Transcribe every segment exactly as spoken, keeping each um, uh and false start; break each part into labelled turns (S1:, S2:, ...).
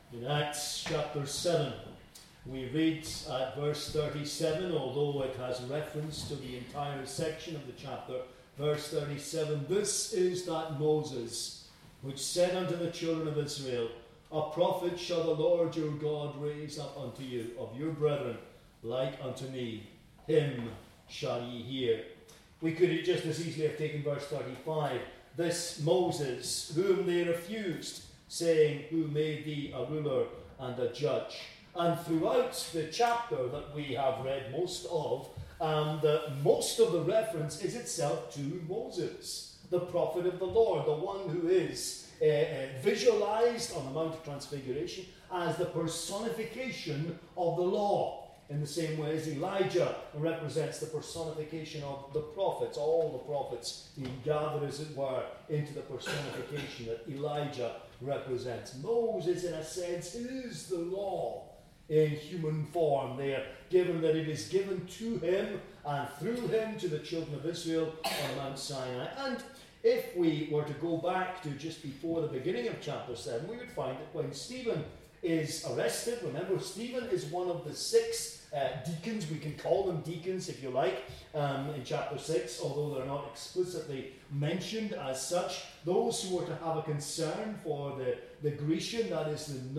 S1: In Acts chapter seven, we read at verse thirty-seven, although it has reference to the entire section of the chapter, verse thirty-seven, "This is that Moses, which said unto the children of Israel, A prophet shall the Lord your God raise up unto you, of your brethren, like unto me. Him shall ye hear." We could just as easily have taken verse thirty-five, "This Moses, whom they refused, saying, Who made thee a ruler and a judge?" And throughout the chapter that we have read most of, um, the, most of the reference is itself to Moses, the prophet of the Lord, the one who is uh, uh, visualized on the Mount of Transfiguration as the personification of the law. In the same way as Elijah represents the personification of the prophets, all the prophets being gathered, as it were, into the personification that Elijah represents. Moses, in a sense, is the law in human form there, given that it is given to him and through him to the children of Israel on Mount Sinai. And if we were to go back to just before the beginning of chapter seven, we would find that when Stephen is arrested, remember, Stephen is one of the six Uh, deacons, we can call them deacons if you like, um, in chapter six, although they're not explicitly mentioned as such. Those who were to have a concern for the, the Grecian, that is the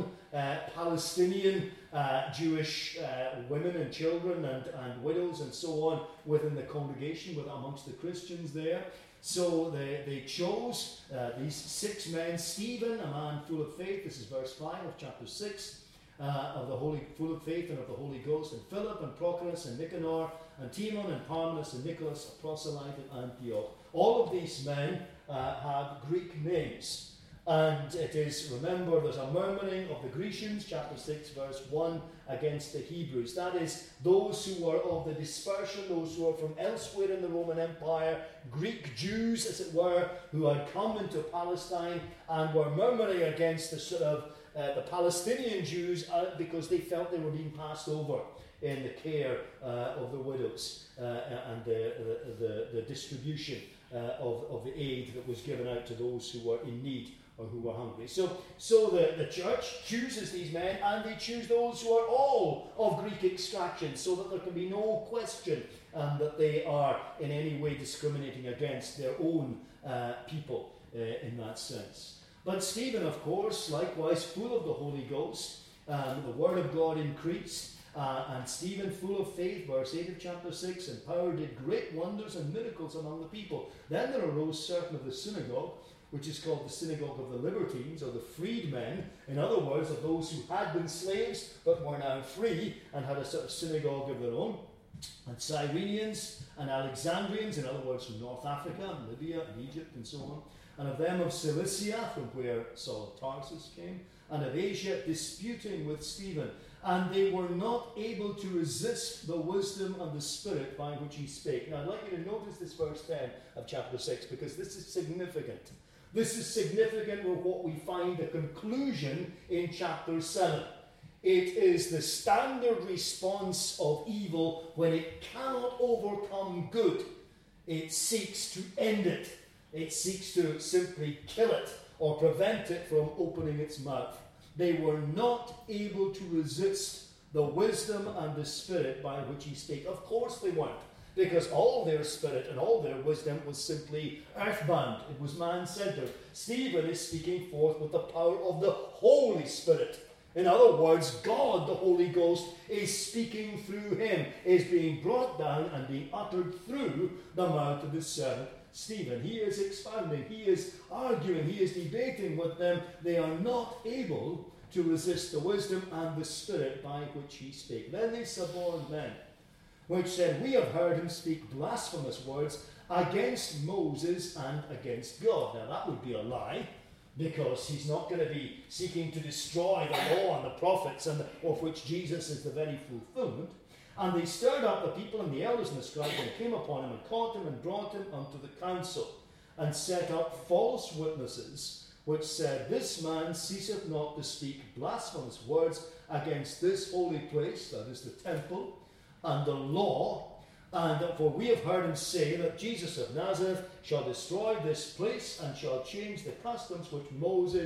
S1: non-Palestinian uh, uh, Jewish uh, women and children and, and widows and so on within the congregation, with amongst the Christians there. So they, they chose uh, these six men, Stephen, a man full of faith, this is verse five of chapter six, Uh, of the Holy, full of faith and of the Holy Ghost, and Philip and Prochorus and Nicanor and Timon and Parmenas and Nicholas, a proselyte at Antioch. All of these men uh, have Greek names, and it is, remember, there's a murmuring of the Grecians, chapter six, verse one, against the Hebrews. That is, those who were of the dispersion, those who were from elsewhere in the Roman Empire, Greek Jews, as it were, who had come into Palestine and were murmuring against the sort of Uh, the Palestinian Jews uh, because they felt they were being passed over in the care uh, of the widows uh, and the, the, the distribution uh, of, of the aid that was given out to those who were in need or who were hungry. So, so the, the church chooses these men, and they choose those who are all of Greek extraction, so that there can be no question um, that they are in any way discriminating against their own uh, people uh, in that sense. But Stephen, of course, likewise full of the Holy Ghost, um, the word of God increased, uh, and Stephen full of faith, verse eight of chapter six, and power did great wonders and miracles among the people. Then there arose certain of the synagogue, which is called the synagogue of the Libertines, or the freedmen, in other words, of those who had been slaves but were now free and had a sort of synagogue of their own, and Cyrenians and Alexandrians, in other words, from North Africa, and Libya and Egypt and so on, and of them of Cilicia, from where Saul of Tarsus came, and of Asia, disputing with Stephen. And they were not able to resist the wisdom and the spirit by which he spake. Now I'd like you to notice this verse ten of chapter six, because this is significant. This is significant with what we find the conclusion in chapter seven. It is the standard response of evil when it cannot overcome good. It seeks to end it. It seeks to simply kill it or prevent it from opening its mouth. They were not able to resist the wisdom and the spirit by which he spake. Of course they weren't, because all their spirit and all their wisdom was simply earthbound. It was man-centered. Stephen is speaking forth with the power of the Holy Spirit. In other words, God, the Holy Ghost, is speaking through him, is being brought down and being uttered through the mouth of his servant Stephen. He is expounding, he is arguing, he is debating with them. They are not able to resist the wisdom and the spirit by which he spake. Then they suborned men, which said, We have heard him speak blasphemous words against Moses and against God. Now that would be a lie, because he's not going to be seeking to destroy the law and the prophets, and the, of which Jesus is the very fulfillment. And they stirred up the people and the elders and the scribes, and came upon him, and caught him, and brought him unto the council, and set up false witnesses, which said, This man ceaseth not to speak blasphemous words against this holy place, that is the temple, and the law. And for we have heard him say that Jesus of Nazareth shall destroy this place, and shall change the customs which Moses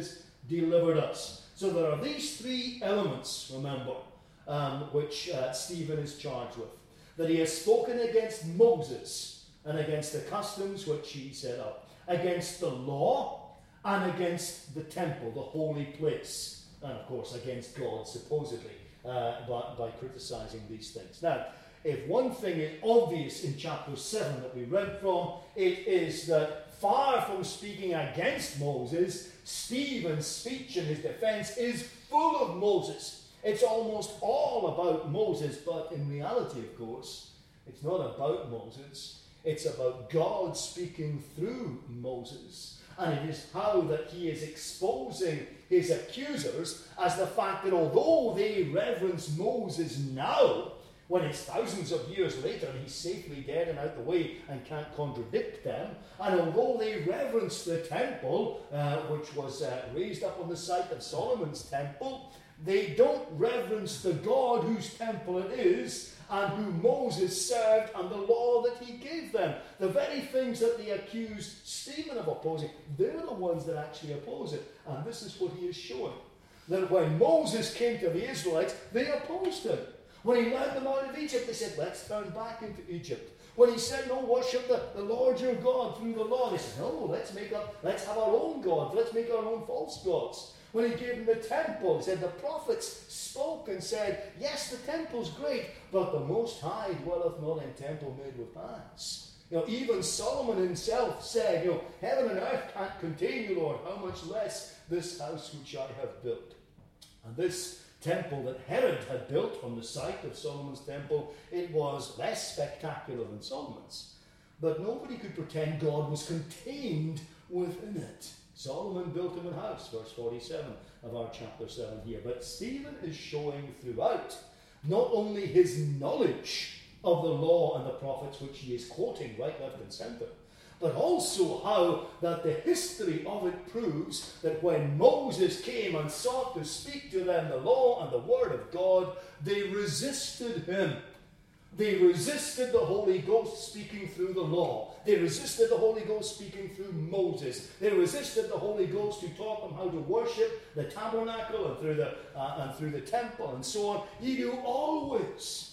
S1: delivered us. So there are these three elements, remember, um, which uh, Stephen is charged with. That he has spoken against Moses and against the customs which he set up, against the law and against the temple, the holy place, and of course against God, supposedly, uh, by, by criticizing these things. Now, if one thing is obvious in chapter seven that we read from, it is that far from speaking against Moses, Stephen's speech in his defense is full of Moses. It's almost all about Moses, but in reality, of course, it's not about Moses. It's about God speaking through Moses. And it is how that he is exposing his accusers as the fact that although they reverence Moses now, when it's thousands of years later and he's safely dead and out the way and can't contradict them, and although they reverence the temple, uh, which was uh, raised up on the site of Solomon's temple, they don't reverence the God whose temple it is and who Moses served and the law that he gave them. The very things that they accused Stephen of opposing, they're the ones that actually oppose it. And this is what he is showing. That when Moses came to the Israelites, they opposed him. When he led them out of Egypt, they said, let's turn back into Egypt. When he said, no, worship the, the Lord your God through the law, they said, no, let's make up, let's have our own gods, let's make our own false gods. When he gave them the temple, he said, the prophets spoke and said, yes, the temple's great, but the Most High dwelleth not in temple made with hands. You know, even Solomon himself said, you know, heaven and earth can't contain you, Lord, how much less this house which I have built. And this temple that Herod had built on the site of Solomon's temple, it was less spectacular than Solomon's. But nobody could pretend God was contained within it. Solomon built him a house, verse forty-seven of our chapter seven here. But Stephen is showing throughout not only his knowledge of the law and the prophets, which he is quoting right, left, and centre, but also how that the history of it proves that when Moses came and sought to speak to them the law and the word of God, they resisted him. They resisted the Holy Ghost speaking through the law. They resisted the Holy Ghost speaking through Moses. They resisted the Holy Ghost who taught them how to worship the tabernacle and through the, uh, and through the temple and so on. Ye do always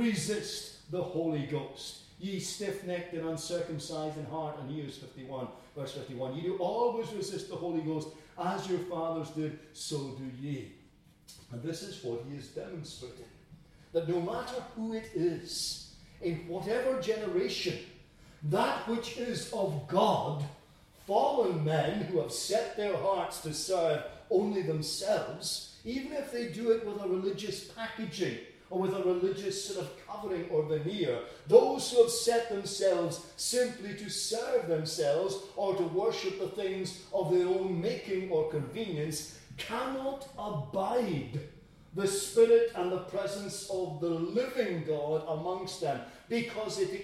S1: resist the Holy Ghost. Ye stiff-necked and uncircumcised in heart and ears, fifty-one, verse fifty-one. Ye do always resist the Holy Ghost, as your fathers did, so do ye. And this is what he is demonstrating. That no matter who it is, in whatever generation, that which is of God, fallen men who have set their hearts to serve only themselves, even if they do it with a religious packaging, or with a religious sort of covering or veneer, those who have set themselves simply to serve themselves or to worship the things of their own making or convenience, cannot abide the Spirit and the presence of the living God amongst them, because it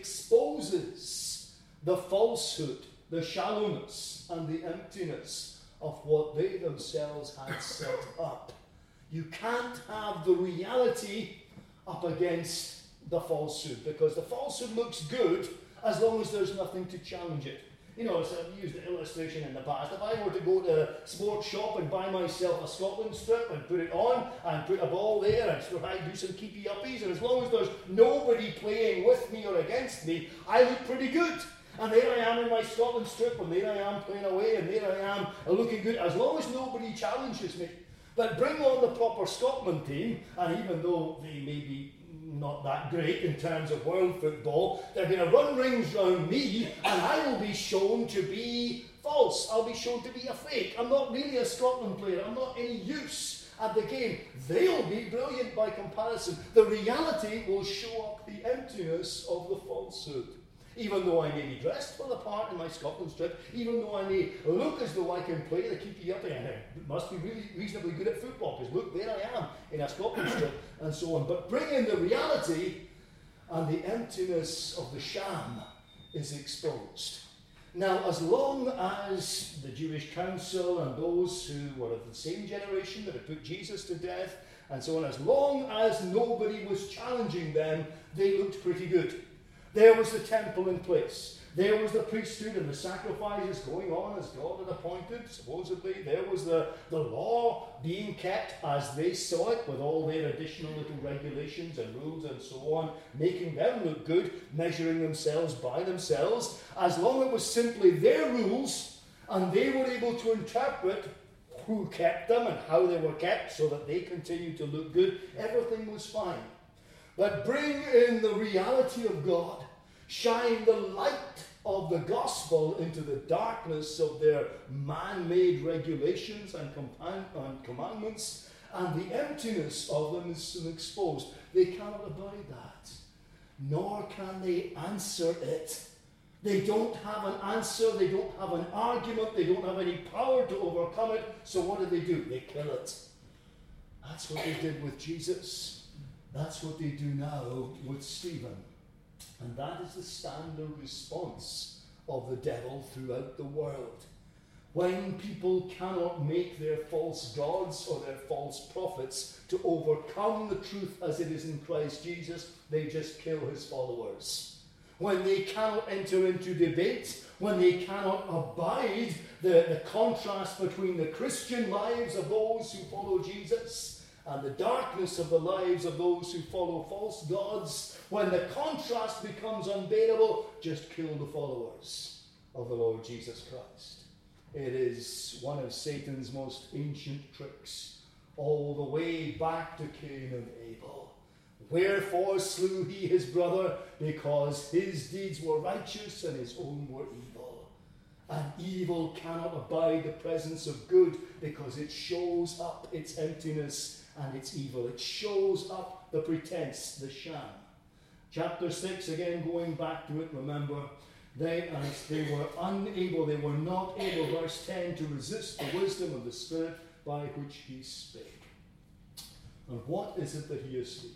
S1: exposes the falsehood, the shallowness, and the emptiness of what they themselves had set up. You can't have the reality up against the falsehood, because the falsehood looks good as long as there's nothing to challenge it. You know, so I've used the illustration in the past. If I were to go to a sports shop and buy myself a Scotland strip and put it on and put a ball there and sort of I do some keepy-uppies, and as long as there's nobody playing with me or against me, I look pretty good. And there I am in my Scotland strip, and there I am playing away, and there I am looking good, as long as nobody challenges me. But bring on the proper Scotland team, and even though they may be not that great in terms of world football, they're going to run rings round me, and I will be shown to be false. I'll be shown to be a fake. I'm not really a Scotland player. I'm not any use at the game. They'll be brilliant by comparison. The reality will show up the emptiness of the falsehood. Even though I may be dressed for the part in my Scotland strip, even though I may look as though I can play the keepy-uppy, and I must be really reasonably good at football, because look, there I am in a Scotland strip, and so on. But bring in the reality, and the emptiness of the sham is exposed. Now, as long as the Jewish council and those who were of the same generation that had put Jesus to death, and so on, as long as nobody was challenging them, they looked pretty good. There was the temple in place. There was the priesthood and the sacrifices going on as God had appointed, supposedly. There was the, the law being kept as they saw it, with all their additional little regulations and rules and so on, making them look good, measuring themselves by themselves. As long as it was simply their rules, and they were able to interpret who kept them and how they were kept so that they continued to look good, everything was fine. But bring in the reality of God, shine the light of the gospel into the darkness of their man-made regulations and, compan- and commandments, and the emptiness of them is exposed. They cannot abide that, nor can they answer it. They don't have an answer, they don't have an argument, they don't have any power to overcome it, so what do they do? They kill it. That's what they did with Jesus. That's what they do now with Stephen. And that is the standard response of the devil throughout the world. When people cannot make their false gods or their false prophets to overcome the truth as it is in Christ Jesus, they just kill his followers. When they cannot enter into debate, when they cannot abide the, the contrast between the Christian lives of those who follow Jesus and the darkness of the lives of those who follow false gods, when the contrast becomes unbearable, just kill the followers of the Lord Jesus Christ. It is one of Satan's most ancient tricks, all the way back to Cain and Abel. Wherefore slew he his brother? Because his deeds were righteous and his own were evil. And evil cannot abide the presence of good because it shows up its emptiness and its evil. It shows up the pretense, the sham. Chapter six, again going back to it, remember, they, as they were unable, they were not able, verse ten, to resist the wisdom of the Spirit by which he spake. And what is it that he is speaking?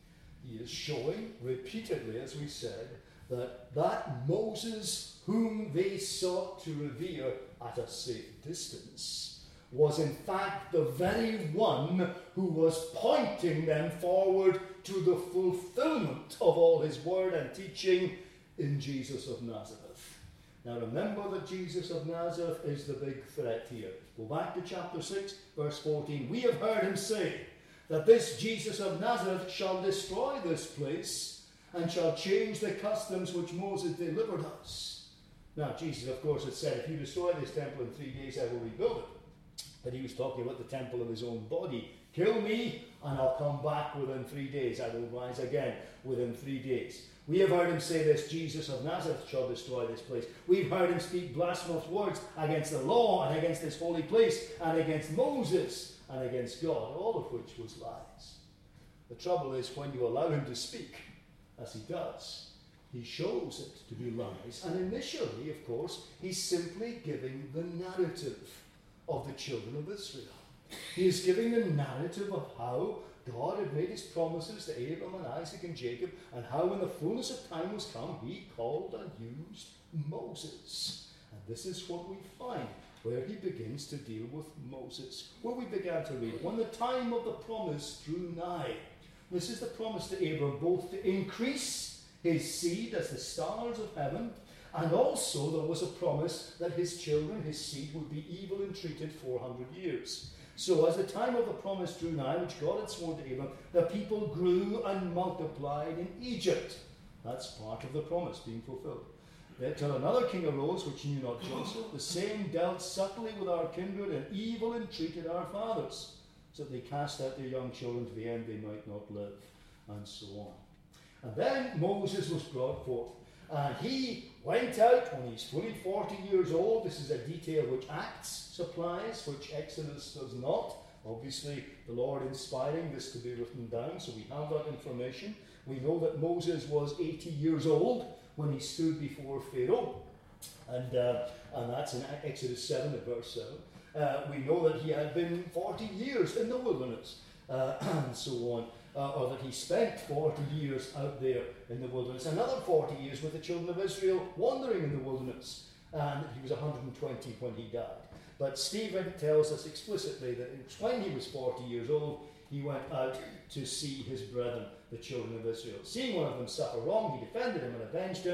S1: He is showing repeatedly, as we said, that that Moses whom they sought to revere at a safe distance was in fact the very one who was pointing them forward to the fulfillment of all his word and teaching in Jesus of Nazareth. Now remember that Jesus of Nazareth is the big threat here. Go back to chapter six, verse fourteen. We have heard him say that this Jesus of Nazareth shall destroy this place and shall change the customs which Moses delivered us. Now, Jesus, of course, had said, if you destroy this temple in three days, I will rebuild it. But he was talking about the temple of his own body. Kill me, and I'll come back within three days. I will rise again within three days. We have heard him say this, Jesus of Nazareth shall destroy this place. We've heard him speak blasphemous words against the law and against this holy place and against Moses and against God, all of which was lies. The trouble is when you allow him to speak, as he does, he shows it to be lies. And initially, of course, he's simply giving the narrative of the children of Israel. He is giving the narrative of how God had made his promises to Abraham and Isaac and Jacob, and how when the fullness of time was come, he called and used Moses. And this is what we find where he begins to deal with Moses. Where we began to read, when the time of the promise drew nigh. This is the promise to Abraham, both to increase his seed as the stars of heaven, and also there was a promise that his children, his seed, would be evil entreated four hundred years. So as the time of the promise drew nigh, which God had sworn to Abraham, the people grew and multiplied in Egypt. That's part of the promise being fulfilled. Till another king arose, which knew not Joseph. The same dealt subtly with our kindred, and evil entreated our fathers, so that they cast out their young children to the end they might not live, and so on. And then Moses was brought forth, and he went out when he's fully forty years old. This is a detail which Acts supplies, which Exodus does not. Obviously, the Lord inspiring this to be written down, so we have that information. We know that Moses was eighty years old when he stood before Pharaoh, and uh, and that's in Exodus seven at verse seven. Uh, we know that he had been forty years in the wilderness, uh, and so on, uh, or that he spent forty years out there in the wilderness, another forty years with the children of Israel wandering in the wilderness, and he was one hundred twenty when he died. But Stephen tells us explicitly that when he was forty years old, he went out to see his brethren, the children of Israel. Seeing one of them suffer wrong, he defended him and avenged him,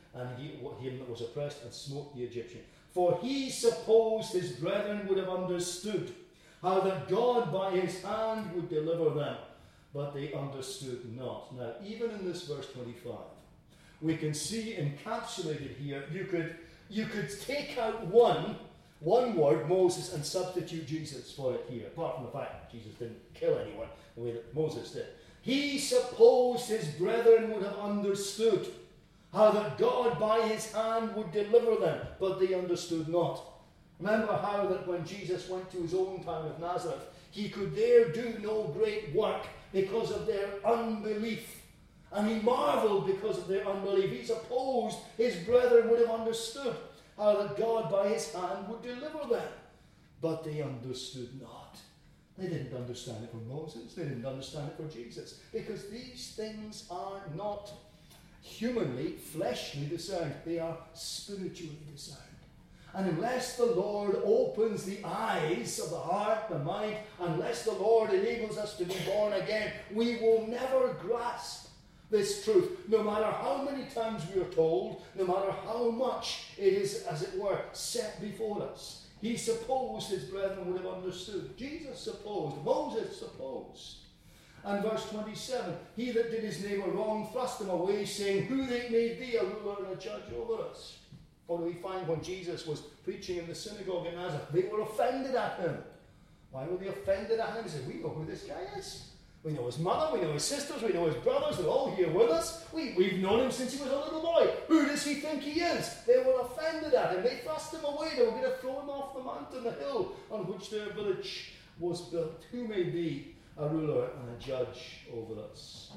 S1: and he, him that was oppressed, and smote the Egyptian. For he supposed his brethren would have understood how that God by his hand would deliver them, but they understood not. Now, even in this verse twenty-five, we can see encapsulated here, you could, you could take out one, one word, Moses, and substitute Jesus for it here, apart from the fact that Jesus didn't kill anyone the way that Moses did. He supposed his brethren would have understood how that God by his hand would deliver them, but they understood not. Remember how that when Jesus went to his own town of Nazareth, he could there do no great work because of their unbelief. And he marveled because of their unbelief. He supposed his brethren would have understood how that God by his hand would deliver them. But they understood not. They didn't understand it for Moses. They didn't understand it for Jesus. Because these things are not humanly, fleshly discerned. They are spiritually discerned. And unless the Lord opens the eyes of the heart, the mind, unless the Lord enables us to be born again, we will never grasp this truth. No matter how many times we are told, no matter how much it is, as it were, set before us. He supposed his brethren would have understood. Jesus supposed. Moses supposed. And verse twenty-seven, he that did his neighbour wrong thrust him away, saying, who they made thee a ruler and a judge over us? What do we find when Jesus was preaching in the synagogue in Nazareth? They were offended at him. Why were they offended at him? They said, we know who this guy is. We know his mother, we know his sisters, we know his brothers, they're all here with us. We, we've known him since he was a little boy. Who does he think he is? They were offended at him. They thrust him away. They were going to throw him off the mountain, the hill on which their village was built. Who made thee a ruler and a judge over us?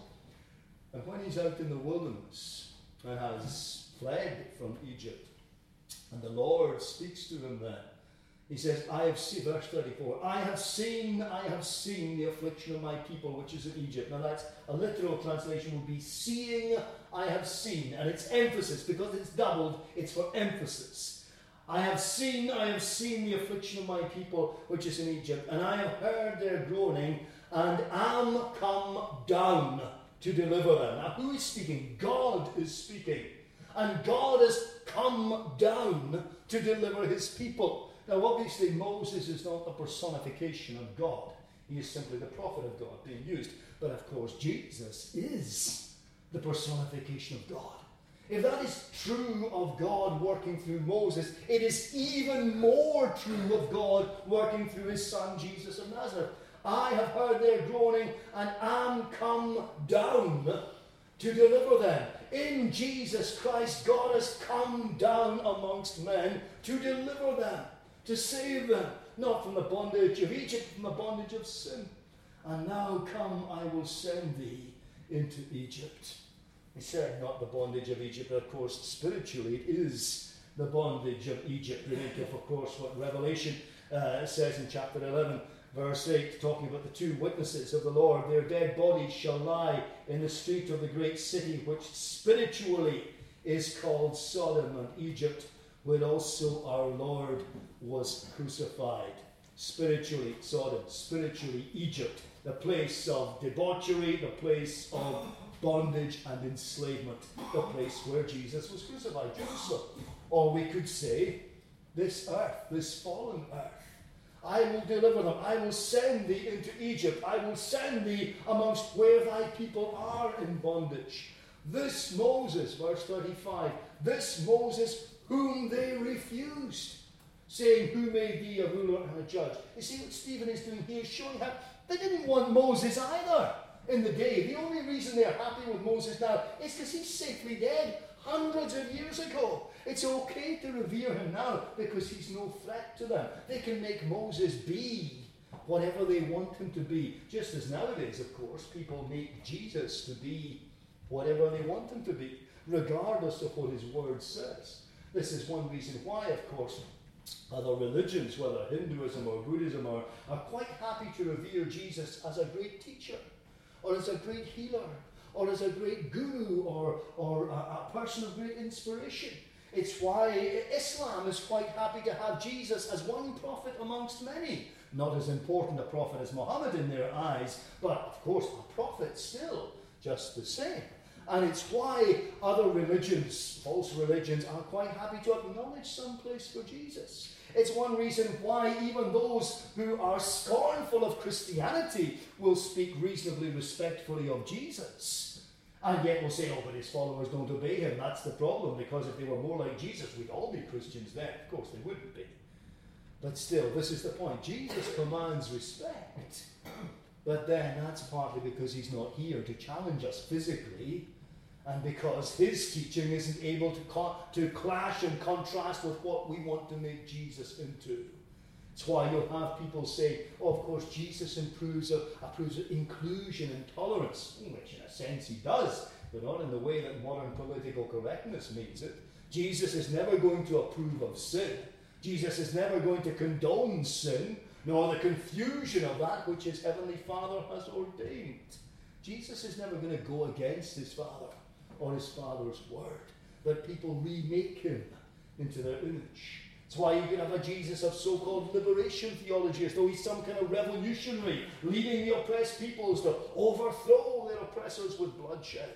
S1: And when he's out in the wilderness and has fled from Egypt, and the Lord speaks to him then, he says, I have seen, verse thirty-four, I have seen, I have seen the affliction of my people which is in Egypt. Now that's a literal translation would be seeing, I have seen. And it's emphasis, because it's doubled, it's for emphasis. I have seen, I have seen the affliction of my people which is in Egypt, and I have heard their groaning, and am come down to deliver them. Now who is speaking? God is speaking. And God has come down to deliver his people. Now obviously Moses is not the personification of God. He is simply the prophet of God being used. But of course Jesus is the personification of God. If that is true of God working through Moses, it is even more true of God working through his son Jesus of Nazareth. I have heard their groaning and am come down to deliver them. In Jesus Christ, God has come down amongst men to deliver them, to save them, not from the bondage of Egypt, from the bondage of sin. And now come, I will send thee into Egypt. He said not the bondage of Egypt, but of course spiritually it is the bondage of Egypt. We think of, of course, what Revelation uh, says in chapter eleven, verse eight, talking about the two witnesses of the Lord. Their dead bodies shall lie in the street of the great city, which spiritually is called Sodom and Egypt, where also our Lord was crucified. Spiritually Sodom, spiritually Egypt, the place of debauchery, the place of bondage and enslavement, the place where Jesus was crucified, Jerusalem. Or we could say, this earth, this fallen earth. I will deliver them. I will send thee into Egypt. I will send thee amongst where thy people are in bondage. This Moses, verse thirty-five, this Moses whom they refused, saying, who made thee a ruler and a judge? You see what Stephen is doing here, showing how they didn't want Moses either in the day. The only reason they're happy with Moses now is because he's safely dead hundreds of years ago. It's okay to revere him now because he's no threat to them. They can make Moses be whatever they want him to be. Just as nowadays, of course, people make Jesus to be whatever they want him to be, regardless of what his word says. This is one reason why, of course, other religions, whether Hinduism or Buddhism, are, are quite happy to revere Jesus as a great teacher, or as a great healer, or as a great guru, or, or a, a person of great inspiration. It's why Islam is quite happy to have Jesus as one prophet amongst many. Not as important a prophet as Muhammad in their eyes, but of course a prophet still, just the same. And it's why other religions, false religions, are quite happy to acknowledge some place for Jesus. It's one reason why even those who are scornful of Christianity will speak reasonably respectfully of Jesus. And yet will say, oh, but his followers don't obey him. That's the problem, because if they were more like Jesus, we'd all be Christians then. Of course, they wouldn't be. But still, this is the point. Jesus commands respect. But then that's partly because he's not here to challenge us physically, and because his teaching isn't able to, co- to clash and contrast with what we want to make Jesus into. It's why you'll have people say, oh, of course, Jesus improves of, approves of inclusion and tolerance, which in a sense he does, but not in the way that modern political correctness means it. Jesus is never going to approve of sin. Jesus is never going to condone sin, nor the confusion of that which his heavenly Father has ordained. Jesus is never going to go against his Father or his Father's word, but people remake him into their image. That's why you can have a Jesus of so-called liberation theology, as though he's some kind of revolutionary, leading the oppressed peoples to overthrow their oppressors with bloodshed.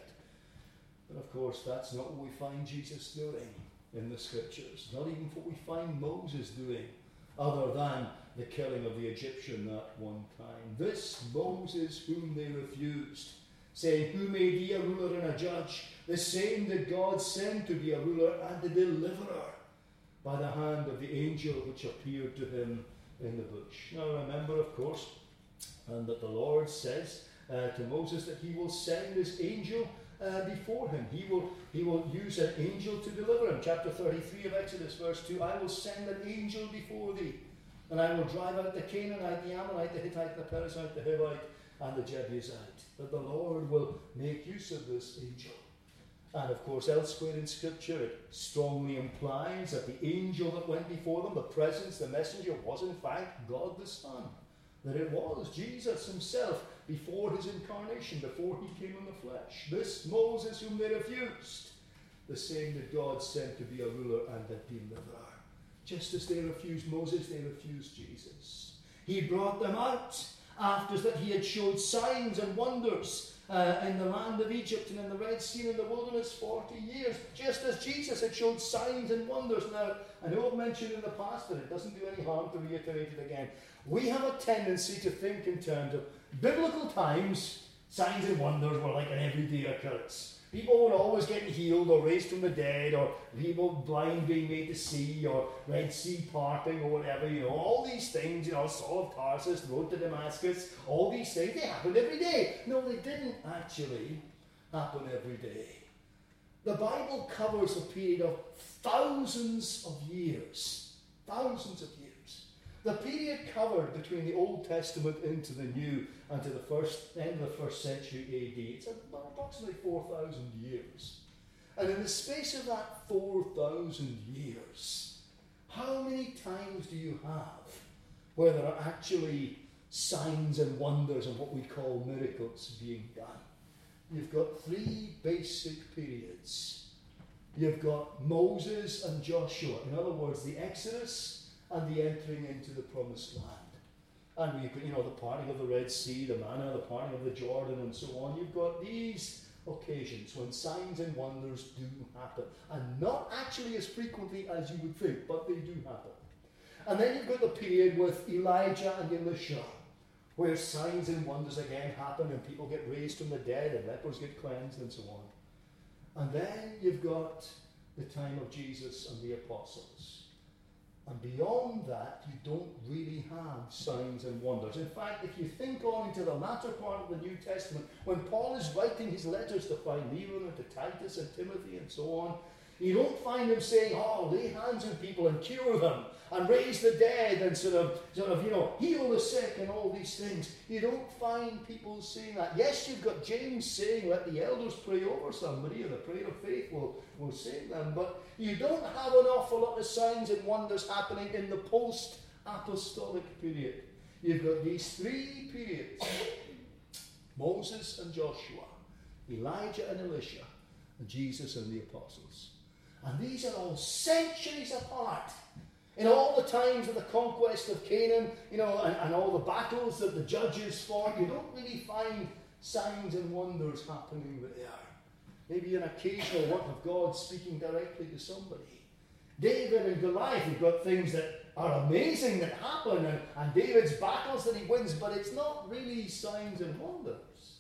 S1: But of course, that's not what we find Jesus doing in the scriptures. Not even what we find Moses doing, other than the killing of the Egyptian at one time. This Moses whom they refused, saying, who made thee a ruler and a judge? The same did God send to be a ruler and a deliverer, by the hand of the angel which appeared to him in the bush. Now remember, of course, and that the Lord says uh, to Moses that he will send his angel uh, before him. He will, he will use an angel to deliver him. Chapter thirty-three of Exodus, verse two, I will send an angel before thee, and I will drive out the Canaanite, the Ammonite, the Hittite, the Perizzite, the Hivite, and the Jebusite. That the Lord will make use of this angel. And of course, elsewhere in Scripture, it strongly implies that the angel that went before them, the presence, the messenger, was in fact God the Son. That it was Jesus himself before his incarnation, before he came in the flesh. This Moses whom they refused, the same that God sent to be a ruler and a deliverer. Just as they refused Moses, they refused Jesus. He brought them out after that he had showed signs and wonders Uh, in the land of Egypt and in the Red Sea and in the wilderness forty years, just as Jesus had showed signs and wonders. Now, I know I've mentioned in the past, but it doesn't do any harm to reiterate it again. We have a tendency to think in terms of biblical times. Signs and wonders were like an everyday occurrence. People were always getting healed or raised from the dead, or people blind being made to see, or Red Sea parting, or whatever, you know, all these things, you know, Saul of Tarsus, the road to Damascus, all these things, they happened every day. No, they didn't actually happen every day. The Bible covers a period of thousands of years. Thousands of years. The period covered between the Old Testament into the New and to the first end of the first century A D, it's about approximately four thousand years. And in the space of that four thousand years, how many times do you have where there are actually signs and wonders and what we call miracles being done? You've got three basic periods. You've got Moses and Joshua. In other words, the Exodus and the entering into the promised land. And we've got, you know, the parting of the Red Sea, the manna, the parting of the Jordan, and so on. You've got these occasions when signs and wonders do happen. And not actually as frequently as you would think, but they do happen. And then you've got the period with Elijah and Elisha, where signs and wonders again happen, and people get raised from the dead, and lepers get cleansed, and so on. And then you've got the time of Jesus and the apostles. And beyond that, you don't really have signs and wonders. In fact, if you think on into the latter part of the New Testament, when Paul is writing his letters to Philemon and to Titus and Timothy and so on, you don't find him saying, oh, lay hands on people and cure them and raise the dead and sort of, sort of, you know, heal the sick and all these things. You don't find people saying that. Yes, you've got James saying, let the elders pray over somebody and the prayer of faith will, will save them. But you don't have an awful lot of signs and wonders happening in the post-apostolic period. You've got these three periods, Moses and Joshua, Elijah and Elisha, and Jesus and the apostles. And these are all centuries apart. In all the times of the conquest of Canaan, you know, and, and all the battles that the judges fought, you don't really find signs and wonders happening there. maybe an occasional work of God speaking directly to somebody. David and Goliath, you've got things that are amazing that happen, and, and David's battles that he wins, but it's not really signs and wonders.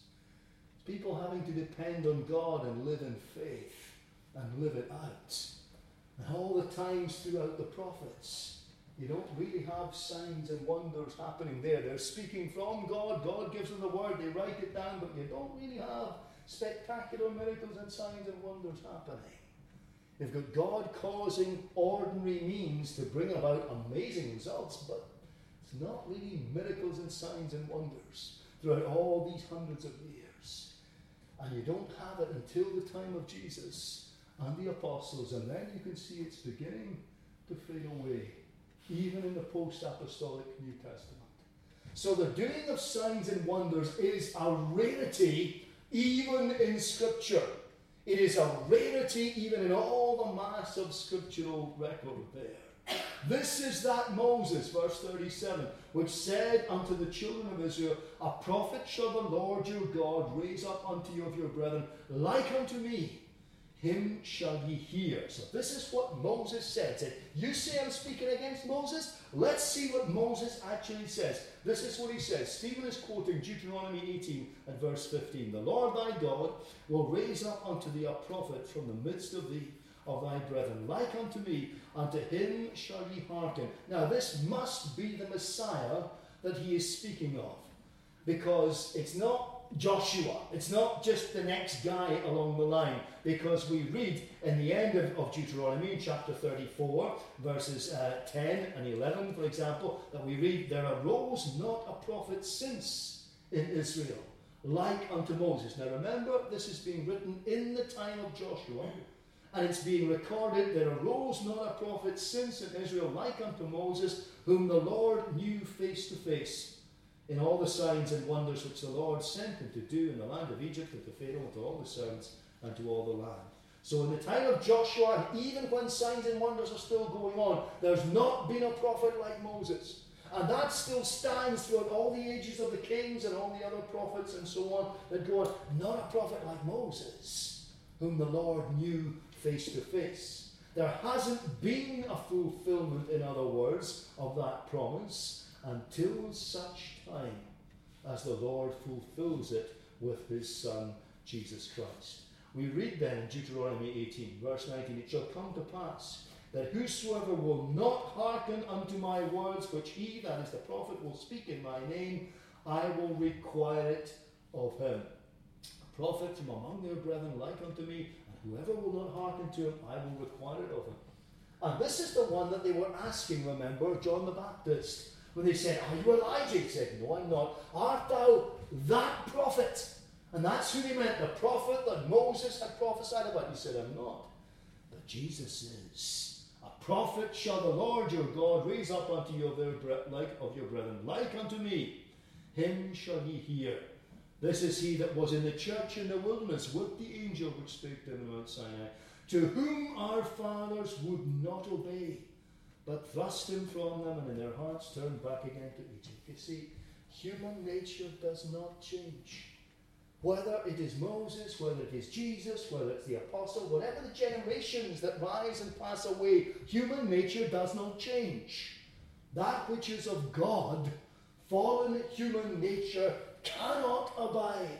S1: It's people having to depend on God and live in faith and live it out. And all the times throughout the prophets, you don't really have signs and wonders happening there. They're speaking from God. God gives them the word. They write it down, but you don't really have spectacular miracles and signs and wonders happening. You've got God causing ordinary means to bring about amazing results, but it's not really miracles and signs and wonders throughout all these hundreds of years. And you don't have it until the time of Jesus and the apostles, and then you can see it's beginning to fade away, even in the post-apostolic New Testament. So the doing of signs and wonders is a rarity even in Scripture. It is a rarity even in all the mass of scriptural record there. This is that Moses, verse thirty-seven, which said unto the children of Israel, A prophet shall the Lord your God raise up unto you of your brethren, like unto me. Him shall ye hear. So this is what Moses said. said. You say I'm speaking against Moses? Let's see what Moses actually says. This is what he says. Stephen is quoting Deuteronomy eighteen and verse fifteen. The Lord thy God will raise up unto thee a prophet from the midst of thee, of thy brethren, like unto me. Unto him shall ye hearken. Now this must be the Messiah that he is speaking of, because it's not Joshua. It's not just the next guy along the line, because we read in the end of, of Deuteronomy in chapter thirty-four, verses uh, ten and eleven, for example, that we read, There arose not a prophet since in Israel, like unto Moses. Now remember, this is being written in the time of Joshua, and it's being recorded, There arose not a prophet since in Israel, like unto Moses, whom the Lord knew face to face, in all the signs and wonders which the Lord sent him to do in the land of Egypt, and to Pharaoh, and to all the servants, and to all the land. So in the time of Joshua, and even when signs and wonders are still going on, there's not been a prophet like Moses. And that still stands throughout all the ages of the kings and all the other prophets and so on that go on. Not a prophet like Moses, whom the Lord knew face to face. There hasn't been a fulfillment, in other words, of that promise until such time as the Lord fulfills it with his Son, Jesus Christ. We read then in Deuteronomy eighteen, verse nineteen, It shall come to pass that whosoever will not hearken unto my words, which he, that is the prophet, will speak in my name, I will require it of him. A prophet from among their brethren like unto me, and whoever will not hearken to him, I will require it of him. And this is the one that they were asking, remember, John the Baptist. When they said, Are you Elijah? He said, No, I'm not. Art thou that prophet? And that's who they meant, the prophet that Moses had prophesied about. He said, I'm not. But Jesus is. A prophet shall the Lord your God raise up unto you of, their bre- like, of your brethren, like unto me. Him shall ye hear. This is he that was in the church in the wilderness with the angel which spake to him in Mount Sinai, to whom our fathers would not obey, but thrust him from them, and in their hearts turned back again to Egypt. You see, human nature does not change. Whether it is Moses, whether it is Jesus, whether it's the apostle, whatever the generations that rise and pass away, human nature does not change. That which is of God, fallen human nature, cannot abide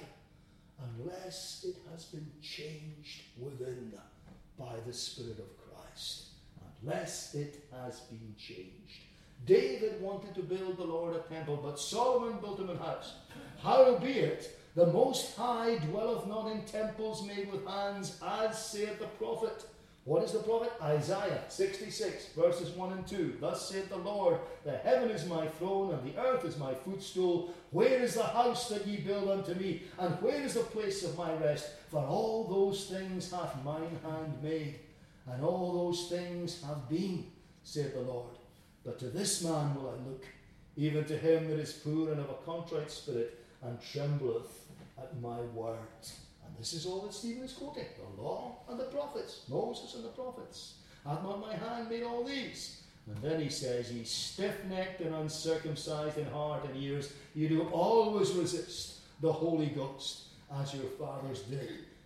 S1: unless it has been changed within by the Spirit of Christ. Unless it has been changed. David wanted to build the Lord a temple, but Solomon built him an house. Howbeit, the Most High dwelleth not in temples made with hands, as saith the prophet. What is the prophet? Isaiah sixty-six, verses one and two. Thus saith the Lord, The heaven is my throne, and the earth is my footstool. Where is the house that ye build unto me? And where is the place of my rest? For all those things hath mine hand made, and all those things have been, saith the Lord. But to this man will I look, even to him that is poor and of a contrite spirit, and trembleth at my word. And this is all that Stephen is quoting. The law and the prophets. Moses and the prophets. Hath not my hand made all these? And then he says, Ye stiff-necked and uncircumcised in heart and ears, ye do always resist the Holy Ghost, as your fathers did.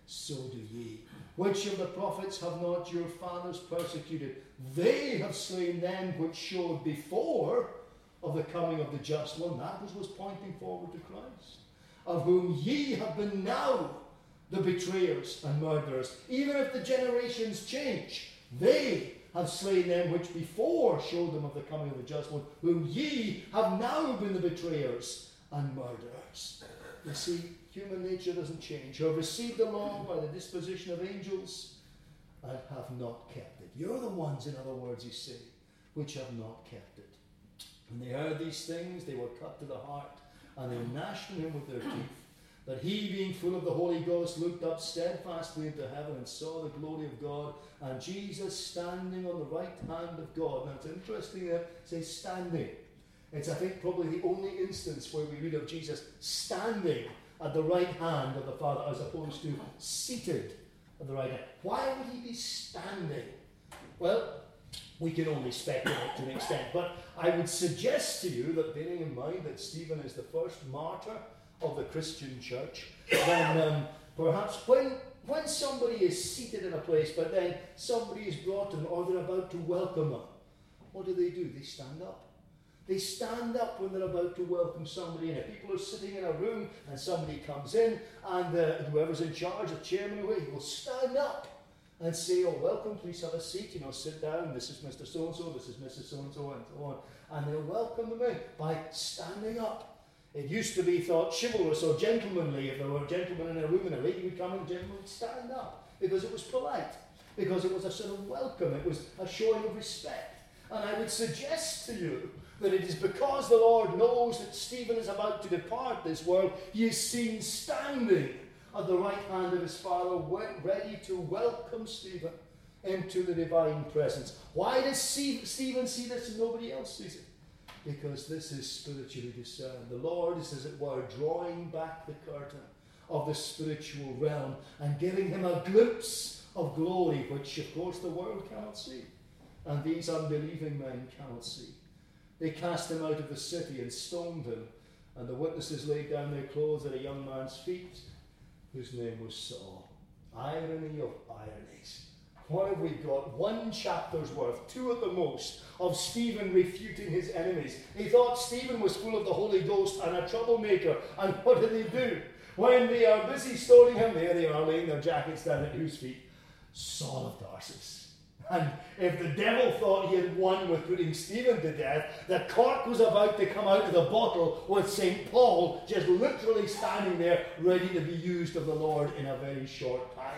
S1: so do ye. Which of the prophets have not your fathers persecuted? They have slain them which showed before of the coming of the just one. That was, was pointing forward to Christ, of whom ye have been now the betrayers and murderers. Even if the generations change, they have slain them which before showed them of the coming of the just one, whom ye have now been the betrayers and murderers. You see, human nature doesn't change. Who have received the law by the disposition of angels and have not kept it. You're the ones, in other words, you say, which have not kept it. When they heard these things, they were cut to the heart, and they gnashed on him with their teeth. But he, being full of the Holy Ghost, looked up steadfastly into heaven and saw the glory of God, and Jesus standing on the right hand of God. Now it's interesting that it says standing. It's, I think, probably the only instance where we read of Jesus standing at the right hand of the Father, as opposed to seated at the right hand. Why would he be standing? Well, we can only speculate to an extent, but I would suggest to you that, bearing in mind that Stephen is the first martyr of the Christian church, then um, perhaps when when somebody is seated in a place, but then somebody is brought in, or they're about to welcome them, what do they do? They stand up. They stand up when they're about to welcome somebody in. If people are sitting in a room and somebody comes in, and uh, whoever's in charge, the chairman, he will stand up and say, oh, welcome, please have a seat, you know, sit down, this is Mister So-and-so, this is Missus So-and-so, and so on. And they'll welcome them in by standing up. It used to be thought chivalrous or gentlemanly. If there were a gentleman in a room and a lady would come in, the gentleman would stand up, because it was polite, because it was a sort of welcome, it was a showing of respect. And I would suggest to you that it is because the Lord knows that Stephen is about to depart this world, he is seen standing at the right hand of his Father, ready to welcome Stephen into the divine presence. Why does Stephen see this and nobody else sees it? Because this is spiritually discerned. The Lord is, as it were, drawing back the curtain of the spiritual realm and giving him a glimpse of glory, which, of course, the world cannot see, and these unbelieving men cannot see. They cast him out of the city and stoned him, and the witnesses laid down their clothes at a young man's feet, whose name was Saul. Irony of ironies. What have we got? One chapter's worth, two at the most, of Stephen refuting his enemies. He thought Stephen was full of the Holy Ghost and a troublemaker, and what do they do? When they are busy stoning him, there they are laying their jackets down at whose feet? Saul of Tarsus. And if the devil thought he had won with putting Stephen to death, the cork was about to come out of the bottle with Saint Paul just literally standing there ready to be used of the Lord in a very short time.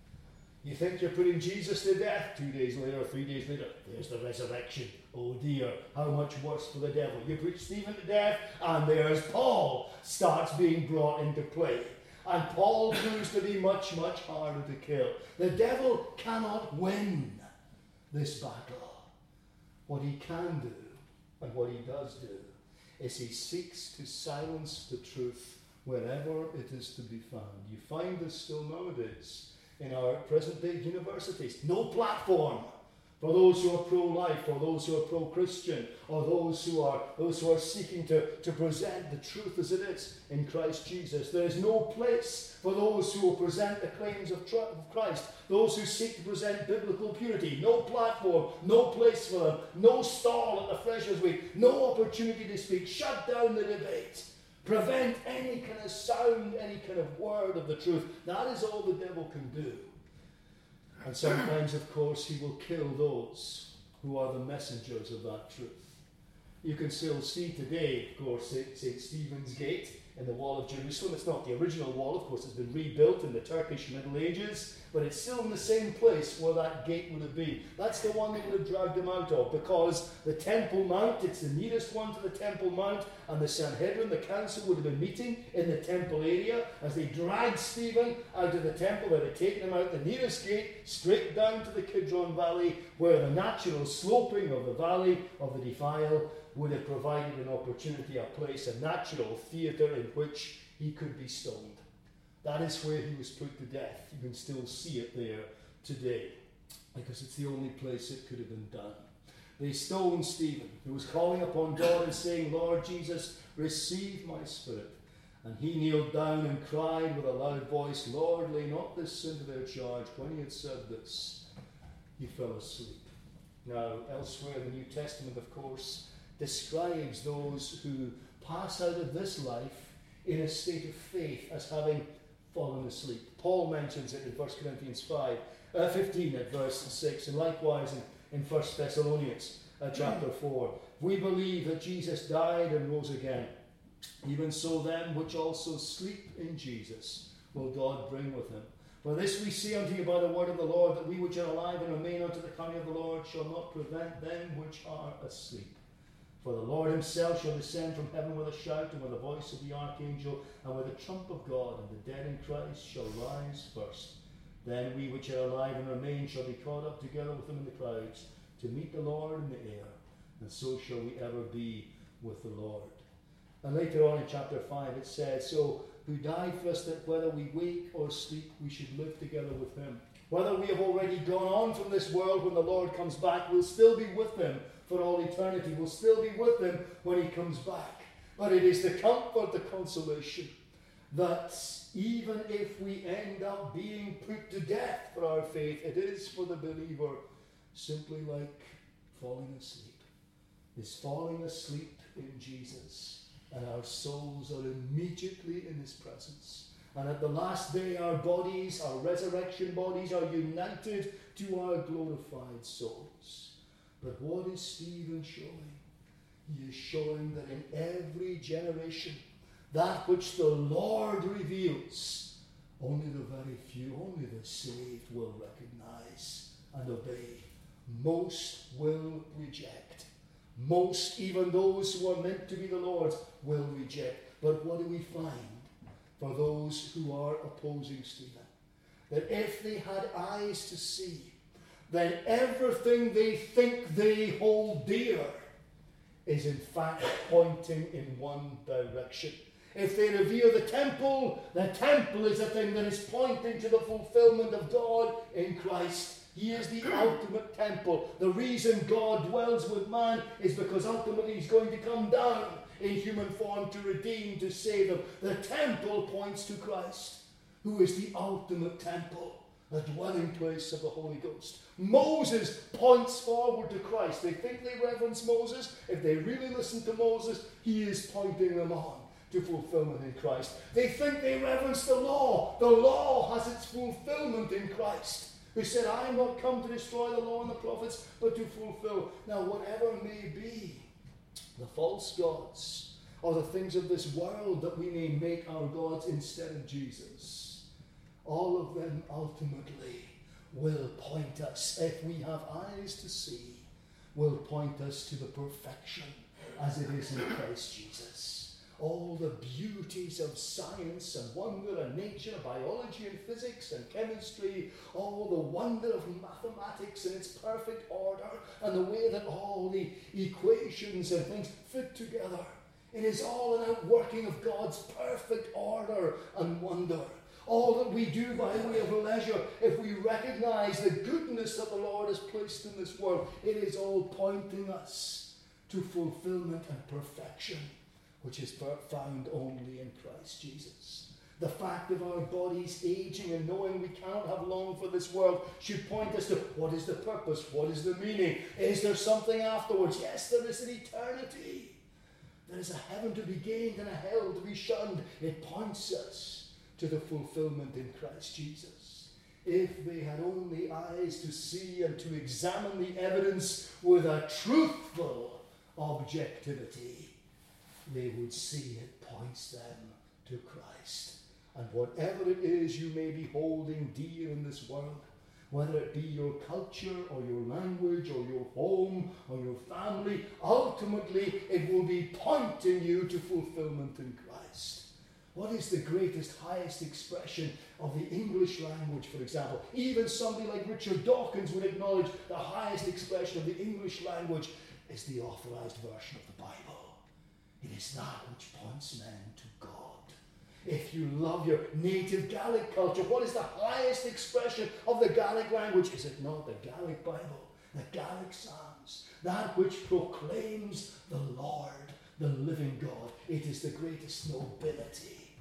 S1: You think you're putting Jesus to death, two days later, three days later, there's the resurrection. Oh dear, how much worse for the devil. You put Stephen to death, and there's Paul starts being brought into play. And Paul proves to be much, much harder to kill. The devil cannot win this battle. What he can do, and what he does do, is he seeks to silence the truth wherever it is to be found. You find this still nowadays in our present-day universities. No platform for those who are pro-life, or those who are pro-Christian, or those who are those who are seeking to, to present the truth as it is in Christ Jesus. There is no place for those who will present the claims of, tr- of Christ, those who seek to present biblical purity. No platform, no place for them, no stall at the Freshers' Week, no opportunity to speak. Shut down the debate. Prevent any kind of sound, any kind of word of the truth. That is all the devil can do. And sometimes, of course, he will kill those who are the messengers of that truth. You can still see today, of course, Saint Stephen's Gate in the wall of Jerusalem. It's not the original wall, of course, it's been rebuilt in the Turkish Middle Ages, but it's still in the same place where that gate would have been. That's the one they would have dragged him out of, because the Temple Mount, it's the nearest one to the Temple Mount, and the Sanhedrin, the council, would have been meeting in the temple area. As they dragged Stephen out of the temple, they'd have taken him out the nearest gate, straight down to the Kidron Valley, where the natural sloping of the valley of the defile would have provided an opportunity, a place, a natural theatre in which he could be stoned. That is where he was put to death. You can still see it there today, because it's the only place it could have been done. They stoned Stephen, who was calling upon God and saying, Lord Jesus, receive my spirit. And he kneeled down and cried with a loud voice, Lord, lay not this sin to their charge. When he had said this, he fell asleep. Now, elsewhere, the New Testament, of course, describes those who pass out of this life in a state of faith as having fallen asleep. Paul mentions it in First Corinthians five, uh, fifteen at verse six, and likewise in, in First Thessalonians uh, chapter four. We believe that Jesus died and rose again. Even so them which also sleep in Jesus will God bring with him. For this we say unto you by the word of the Lord, that we which are alive and remain unto the coming of the Lord shall not prevent them which are asleep. For the Lord himself shall descend from heaven with a shout, and with the voice of the archangel, and with the trump of God, and the dead in Christ shall rise first. Then we which are alive and remain shall be caught up together with them in the clouds, to meet the Lord in the air, and so shall we ever be with the Lord. And later on in chapter five it says, So who died for us, that whether we wake or sleep, we should live together with him. Whether we have already gone on from this world when the Lord comes back, we'll still be with him for all eternity. We'll still be with him when he comes back. But it is the comfort, the consolation, that even if we end up being put to death for our faith, it is for the believer simply like falling asleep. Is falling asleep in Jesus. And our souls are immediately in his presence. And at the last day, our bodies, our resurrection bodies, are united to our glorified souls. But what is Stephen showing? He is showing that in every generation, that which the Lord reveals, only the very few, only the saved will recognize and obey. Most will reject. Most, even those who are meant to be the Lord's, will reject. But what do we find for those who are opposing Stephen? That if they had eyes to see, then everything they think they hold dear is in fact pointing in one direction. If they revere the temple, the temple is a thing that is pointing to the fulfillment of God in Christ. He is the ultimate temple. The reason God dwells with man is because ultimately he's going to come down in human form to redeem, to save them. The temple points to Christ, who is the ultimate temple, the dwelling place of the Holy Ghost. Moses points forward to Christ. They think they reverence Moses. If they really listen to Moses, he is pointing them on to fulfillment in Christ. They think they reverence the law. The law has its fulfillment in Christ, who said, I am not come to destroy the law and the prophets, but to fulfill. Now, whatever may be the false gods or the things of this world that we may make our gods instead of Jesus, all of them ultimately will point us, if we have eyes to see, will point us to the perfection as it is in Christ Jesus. All the beauties of science and wonder and nature, biology and physics and chemistry, all the wonder of mathematics in its perfect order, and the way that all the equations and things fit together. It is all an outworking of God's perfect order and wonder. All that we do by way of leisure, if we recognize the goodness that the Lord has placed in this world, it is all pointing us to fulfillment and perfection, which is found only in Christ Jesus. The fact of our bodies aging and knowing we cannot have long for this world should point us to what is the purpose, what is the meaning, is there something afterwards? Yes, there is an eternity. There is a heaven to be gained and a hell to be shunned. It points us to the fulfillment in Christ Jesus. If they had only eyes to see and to examine the evidence with a truthful objectivity, they would see it points them to Christ. And whatever it is you may be holding dear in this world, whether it be your culture or your language or your home or your family, ultimately it will be pointing you to fulfillment in Christ. What is the greatest, highest expression of the English language, for example? Even somebody like Richard Dawkins would acknowledge the highest expression of the English language is the authorized version of the Bible. It is that which points men to God. If you love your native Gaelic culture, what is the highest expression of the Gaelic language? Is it not the Gaelic Bible, the Gaelic Psalms, that which proclaims the Lord, the living God? It is the greatest nobility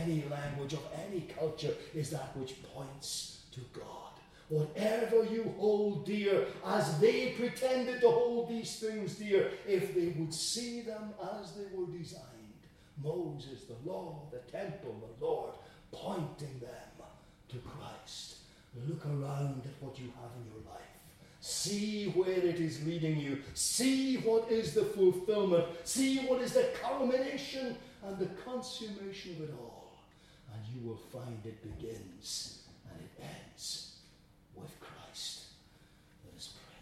S1: any language, of any culture, is that which points to God. Whatever you hold dear, as they pretended to hold these things dear, if they would see them as they were designed, Moses, the law, the temple, the Lord, pointing them to Christ. Look around at what you have in your life. See where it is leading you. See what is the fulfillment. See what is the culmination and the consummation of it all. And you will find it begins and it ends with Christ. Let us pray.